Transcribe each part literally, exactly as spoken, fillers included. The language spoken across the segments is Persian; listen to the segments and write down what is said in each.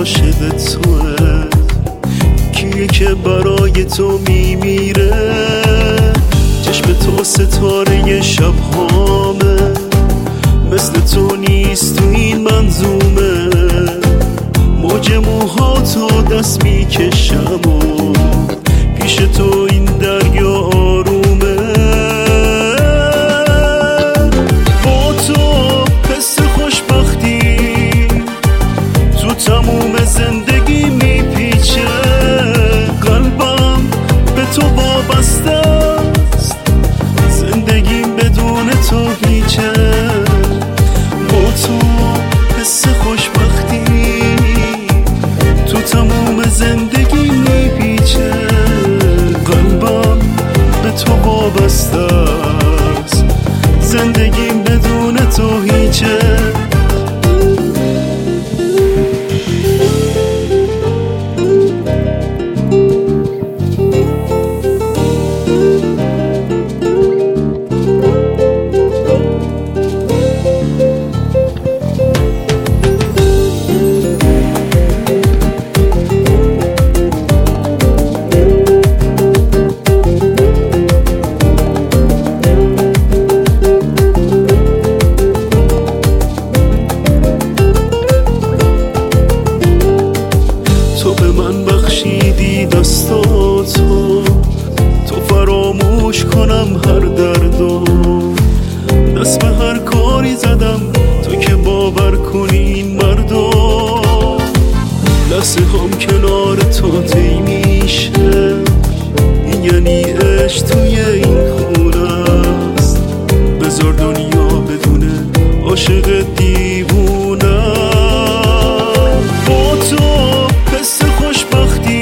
عاشق توه، کیه که برای تو میمیره. چشم تو ستاره شب هامه، مثل تو نیست تو این منظومه. موج موها تو دست میکشم و پیش تو این دریا آرومه. با تو حس خوشبختی تو تموم زندگی میپیچه. قلبم به تو وابسته است، زندگیم بدون تو هیچه. با تو حس خوشبختی تو تموم زندگی میپیچه. قلبم به تو وابسته است، زندگیم بدون تو هیچه. بخشیدی دستاتو، تو فراموش کنم هر دردو. دست به هر کاری زدم تو که باور کنی این مردو. لحظه هم کنار تو طی میشه، این یعنی عشق توی این خونه است. بذار دنیا بدونه عاشق دیوونه. با تو حس خوشبختی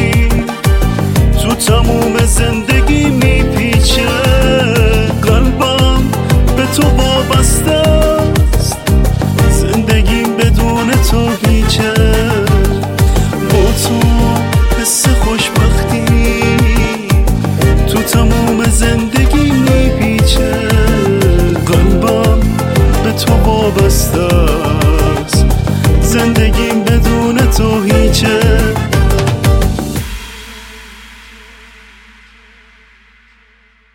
تو تموم زندگی میپیچه. قلبم به تو وابسته است، زندگیم بدون تو هیچه. با تو حس خوشبختی تو تموم زندگی میپیچه. قلبم به تو وابسته است، زندگیم بدون تو